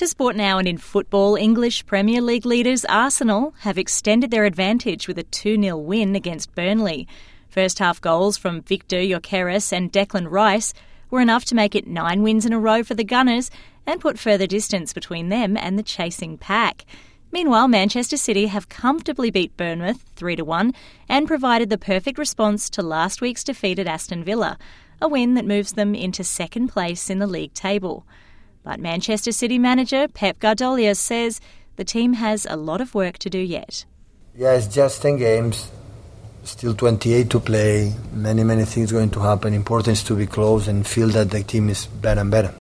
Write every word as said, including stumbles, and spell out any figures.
To sport now, and in football, English Premier League leaders Arsenal have extended their advantage with a two nil win against Burnley. First half goals from Victor Gyökeres and Declan Rice were enough to make it nine wins in a row for the Gunners and put further distance between them and the chasing pack. Meanwhile, Manchester City have comfortably beat Bournemouth three to one and provided the perfect response to last week's defeat at Aston Villa, a win that moves them into second place in the league table. But Manchester City manager Pep Guardiola says the team has a lot of work to do yet. Yeah, it's just ten games, still twenty-eight to play, many, many things going to happen. Important is to be close and feel that the team is better and better.